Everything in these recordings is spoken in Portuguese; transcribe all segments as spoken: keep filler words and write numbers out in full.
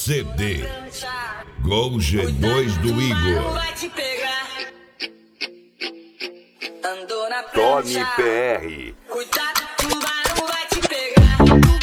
C D Gol G dois do Igor. Tony P R. Cuidado, tubarão vai te pegar.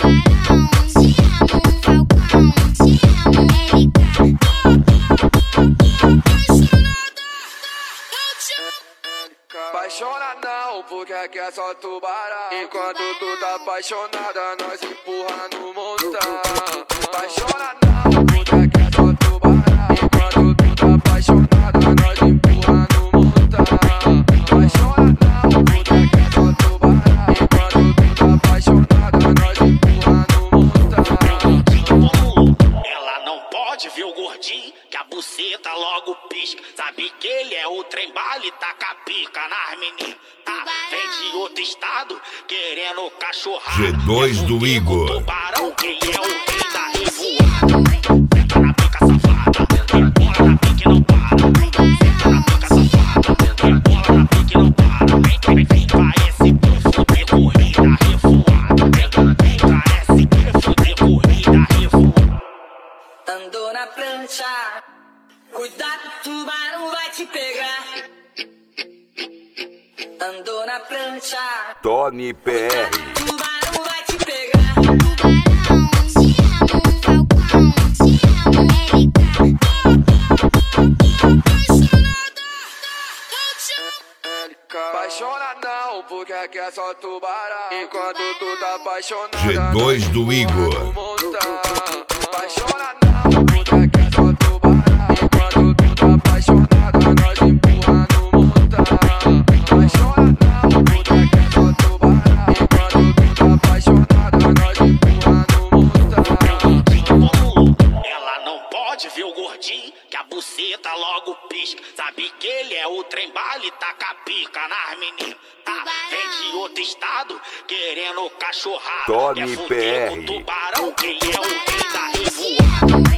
Apaixona não, porque aqui é só tubarão. Enquanto tu tá apaixonada, nós empurra no montão. Apaixona não, porque aqui é só tubarão. Enquanto tu tá apaixonada, nós empurra no montão. Apaixona não, porque aqui é só tubarão. Enquanto tu tá apaixonada, nós empurra no montão. Ela não pode ver o gordinho, que a buceta logo pisca. Sabe que ele é o trem bala e taca pica nas meninas. Tá? Vem de outro estado, querendo cachorrada. G dois do Igor. Tubarão, quem é o rei da revoada? Senta na pica safada, bola na pique não para. Senta na pica safada, bola na pique não para. Vem, vem, parece que fuder corrida revoada. Parece que fuder corrida revoada. Andou na prancha. Cuidado, tubarão vai te pegar. Andou na prancha. Tony P R. Tubarão vai te pegar. Apaixona não, porque aqui é só tubarão. Enquanto tu tá apaixonada, G dois do nós Igor. empurra no montão. Apaixona não, porque aqui é só tubarão. Enquanto tu tá apaixonada, nós empurra no montão. Apaixona não, porque aqui é só tubarão. Enquanto tu tá apaixonada, nós empurra no montão. Ela não pode ver o gordinho, que a buceta logo pisca. Sabe que ele é o trem bala e taca pica nas meninas. Tá? Vem de outro estado, querendo cachorrada. Tony Quer fuder P R. com tubarão, quem é o rei da revoada?